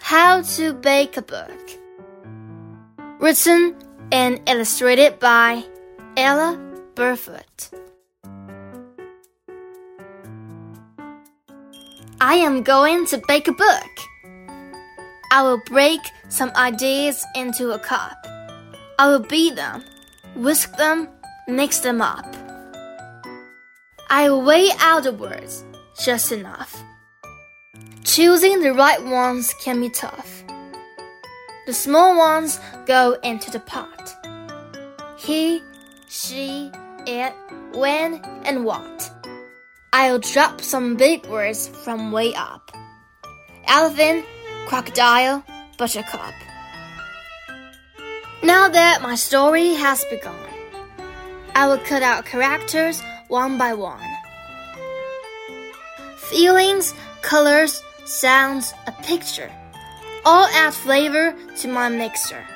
How to Bake a Book. Written and illustrated by Ella Burfoot. I am going to bake a book. I will break some ideas into a cup. I will beat them, whisk them, mix them up. I will weigh out the words just enough. Choosing the right ones can be tough. The small ones go into the pot. He, she, it, when, and what. I'll drop some big words from way up. Elephant, crocodile, buttercup. Now that my story has begun, I will cut out characters one by one. Feelings, colors, sounds, a picture, all add flavor to my mixture.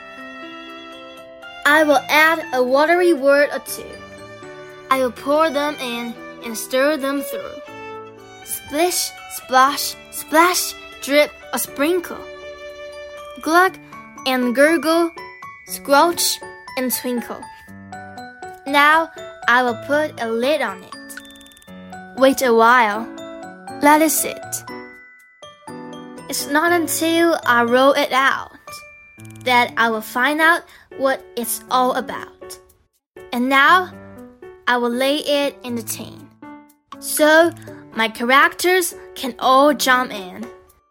I will add a watery word or two. I will pour them in and stir them through. Splish, splash, splash, drip or sprinkle. Glug and gurgle, squelch and twinkle. Now I will put a lid on it. Wait a while. Let it sit. It's not until I roll it out that I will find out what it's all about. And now I will lay it in the tin, so my characters can all jump in.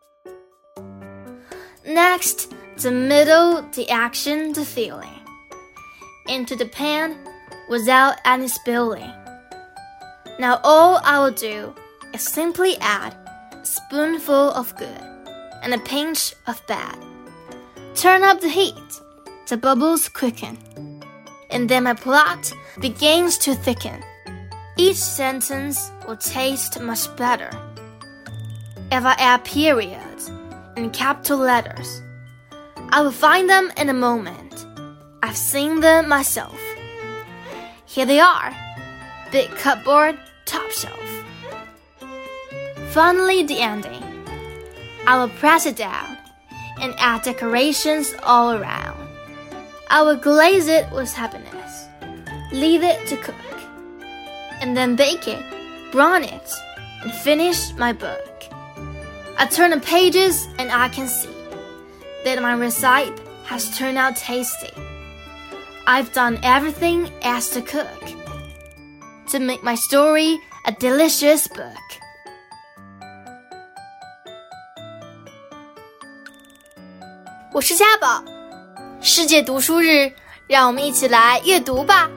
Next, the middle, the action, the feeling. Into the pan without any spilling. Now all I will do is simply add a spoonful of good and a pinch of bad. Turn up the heat. The bubbles quicken. And then my plot begins to thicken. Each sentence will taste much better if I add periods and capital letters. I will find them in a moment. I've seen them myself. Here they are. Big cupboard, top shelf. Finally, the ending. I will press it down and add decorations all around. I will glaze it with happiness. Leave it to cook. And then bake it, brown it, and finish my book. I turn the pages and I can see that my recipe has turned out tasty. I've done everything as the cook to make my story a delicious book. 我是家宝，世界读书日，让我们一起来阅读吧。